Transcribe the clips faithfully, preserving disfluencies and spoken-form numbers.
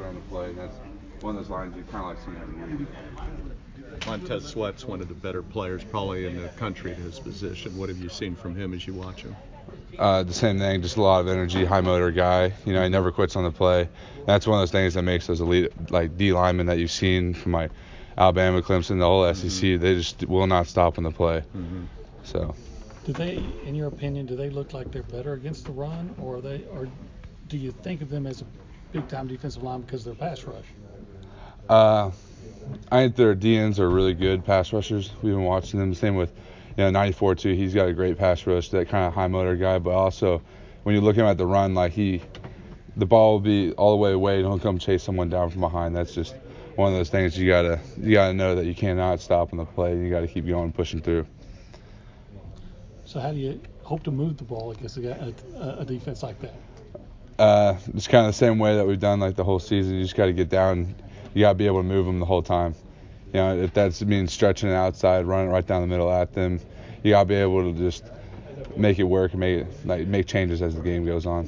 down the play. And that's one of those lines you kind of like seeing every week. Montez Sweat's one of the better players probably in the country at his position. What have you seen from him as you watch him? Uh, the same thing, just a lot of energy, high motor guy. You know, he never quits on the play. That's one of those things that makes those elite, like D linemen that you've seen from like Alabama, Clemson, the whole S E C. Mm-hmm. They just will not stop on the play. Mm-hmm. So. Do they, in your opinion, do they look like they're better against the run, or are they, or do you think of them as a big-time defensive line because they're pass rush? Uh, I think their D Ns are really good pass rushers. We've been watching them. Same with, you know, ninety-four too. He's got a great pass rush, that kind of high motor guy. But also, when you look at him at the run, like he, the ball will be all the way away, and he'll come chase someone down from behind. That's just one of those things you gotta you gotta know that you cannot stop on the play. You gotta keep going, pushing through. So how do you hope to move the ball against a, a, a defense like that? Uh, it's kind of the same way that we've done like the whole season. You just got to get down. You got to be able to move them the whole time. You know, if that means stretching it outside, running right down the middle at them, you got to be able to just make it work and make it, like make changes as the game goes on.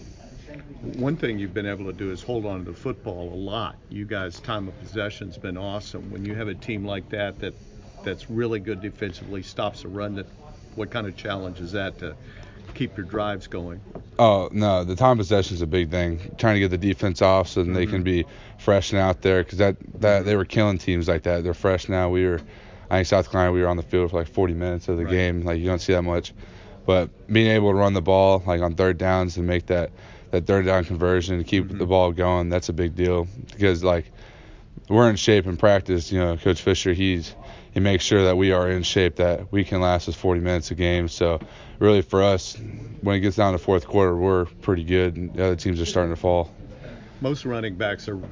One thing you've been able to do is hold on to the football a lot. You guys' time of possession's been awesome. When you have a team like that that that's really good defensively, stops a run, that what kind of challenge is that to keep your drives going? Oh, no, the time possession is a big thing. Trying to get the defense off so that mm-hmm. they can be fresh and out there, because that, that they were killing teams like that. They're fresh now. We were, I think South Carolina, we were on the field for like forty minutes of the right. game. Like, you don't see that much. But being able to run the ball, like on third downs and make that, that third down conversion and keep mm-hmm. the ball going, that's a big deal. Because, like, we're in shape in practice. You know, Coach Fisher, he's he makes sure that we are in shape, that we can last us forty minutes a game. So really for us, when it gets down to fourth quarter, we're pretty good, and the other teams are starting to fall. Most running backs are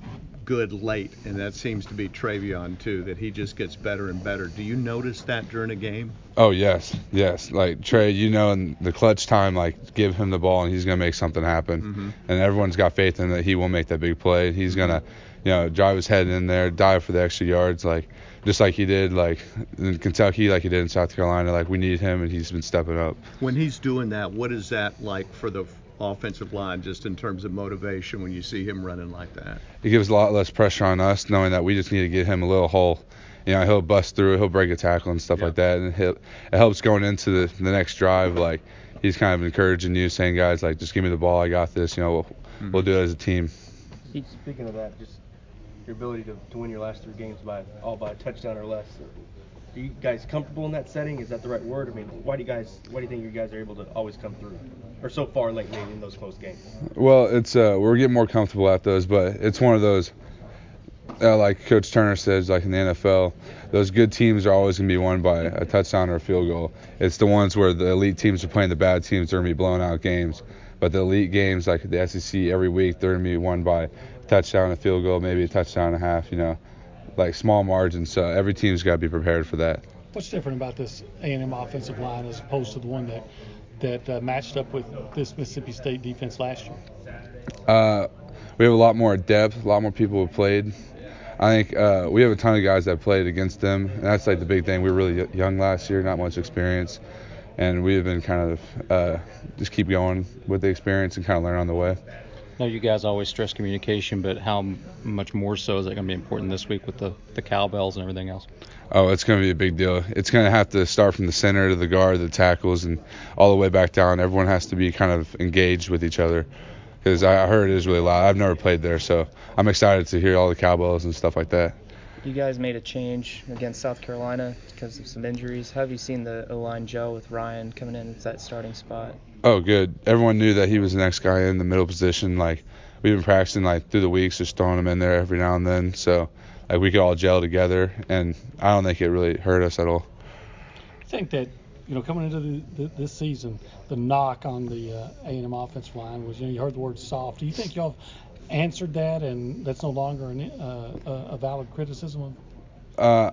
good late, and that seems to be Travion too, that he just gets better and better. Do you notice that during a game? Oh, yes, yes. Like, Trey, you know, in the clutch time, like, give him the ball, and he's going to make something happen. Mm-hmm. And everyone's got faith in that he will make that big play. He's mm-hmm. going to, you know, drive his head in there, dive for the extra yards, like, just like he did, like, in Kentucky, like he did in South Carolina. Like, we need him, and he's been stepping up. When he's doing that, what is that like for the offensive line, just in terms of motivation when you see him running like that? It gives a lot less pressure on us, knowing that we just need to get him a little hole. You know, he'll bust through, he'll break a tackle and stuff yeah. like that, and it helps going into the, the next drive. Like, he's kind of encouraging you, saying, guys, like, just give me the ball, I got this. You know, we'll, mm-hmm. we'll do it as a team. Speaking of that, just your ability to, to win your last three games by all by a touchdown or less. Are you guys comfortable in that setting? Is that the right word? I mean, why do you guys, why do you think you guys are able to always come through, or so far lately in those close games? Well, it's uh, we're getting more comfortable at those, but it's one of those, uh, like Coach Turner says, like in the N F L, those good teams are always going to be won by a touchdown or a field goal. It's the ones where the elite teams are playing the bad teams, they're going to be blowing out games. But the elite games, like the S E C, every week, they're going to be won by a touchdown, a field goal, maybe a touchdown and a half, you know, like small margins. So every team's got to be prepared for that. What's different about this A and M offensive line as opposed to the one that that uh, matched up with this Mississippi State defense last year? Uh, we have a lot more depth, a lot more people have played. I think uh, we have a ton of guys that played against them, and that's like the big thing. We were really young last year, not much experience, and we've been kind of uh, just keep going with the experience and kind of learn on the way. I know you guys always stress communication, but how much more so is that going to be important this week with the, the cowbells and everything else? Oh, it's going to be a big deal. It's going to have to start from the center to the guard, the tackles, and all the way back down. Everyone has to be kind of engaged with each other, because I heard it is really loud. I've never played there, so I'm excited to hear all the cowbells and stuff like that. You guys made a change against South Carolina because of some injuries. How have you seen the O-line gel with Ryan coming in at that starting spot? Oh, good. Everyone knew that he was the next guy in the middle position. Like, we've been practicing like through the weeks, just throwing him in there every now and then. So, like, we could all gel together, and I don't think it really hurt us at all. I think that, you know, coming into the, the, this season, the knock on the uh, A and M offensive line was, you know, you heard the word soft. Do you think y'all have answered that, and that's no longer an, uh, a valid criticism? Uh,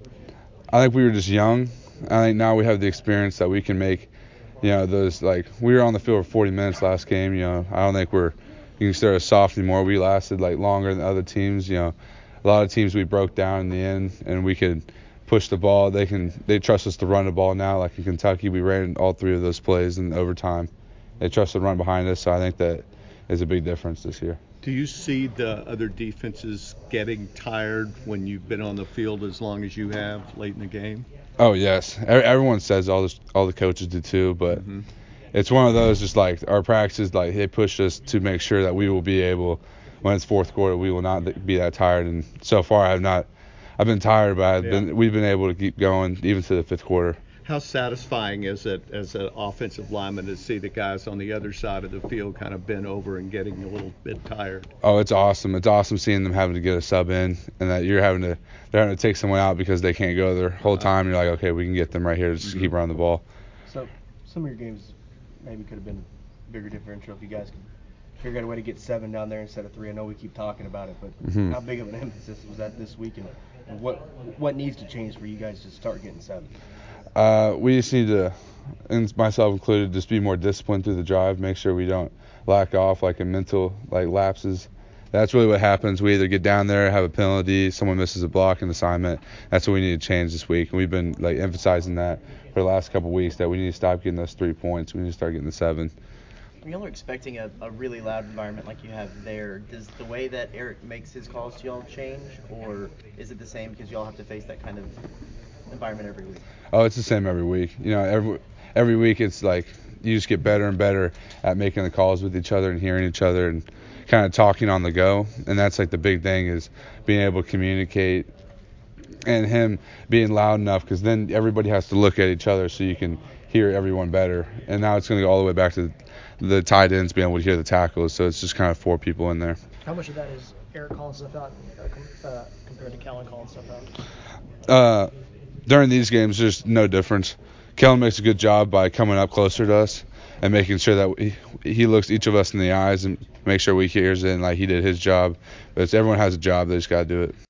I think we were just young. I think now we have the experience that we can make, you know, those, like, we were on the field for forty minutes last game. You know, I don't think we're, you can start us soft anymore. We lasted, like, longer than other teams. You know, a lot of teams we broke down in the end, and we could push the ball. They can, they trust us to run the ball now. Like in Kentucky, we ran all three of those plays in overtime. They trust to run behind us, so I think that is a big difference this year. Do you see the other defenses getting tired when you've been on the field as long as you have late in the game? Oh yes, E- everyone says all this, all the coaches do too, but Mm-hmm. it's one of those just like our practices, like they push us to make sure that we will be able, when it's fourth quarter, we will not be that tired. And so far, I've not, I've been tired, but I've Yeah. been, we've been able to keep going even to the fifth quarter. How satisfying is it as an offensive lineman to see the guys on the other side of the field kind of bent over and getting a little bit tired? Oh, it's awesome. It's awesome seeing them having to get a sub in, and that you're having to, they're having to take someone out because they can't go their whole time. You're like, okay, we can get them right here, just keep running the ball. So some of your games maybe could have been a bigger differential if you guys could figure out a way to get seven down there instead of three. I know we keep talking about it, but Mhm. how big of an emphasis was that this week, and, and what what needs to change for you guys to start getting seven? Uh, we just need to, and myself included, just be more disciplined through the drive. Make sure we don't lack off like in mental like lapses. That's really what happens. We either get down there, have a penalty, someone misses a block in assignment. That's what we need to change this week. And we've been like emphasizing that for the last couple of weeks, that we need to stop getting those three points. We need to start getting the seven. Y'all are expecting a, a really loud environment like you have there. Does the way that Eric makes his calls to y'all change, or is it the same because y'all have to face that kind of environment every week? Oh, it's the same every week. You know, every every week it's like you just get better and better at making the calls with each other and hearing each other and kind of talking on the go. And that's like the big thing, is being able to communicate, and him being loud enough, because then everybody has to look at each other so you can hear everyone better. And now it's going to go all the way back to the tight ends being able to hear the tackles. So it's just kind of four people in there. How much of that is Eric calling stuff out uh, com- uh, compared to Kellen calling stuff out? Uh, during these games, there's no difference. Kellen makes a good job by coming up closer to us and making sure that we, he looks each of us in the eyes and make sure we hears it, and like he did his job. But it's, everyone has a job, they just got to do it.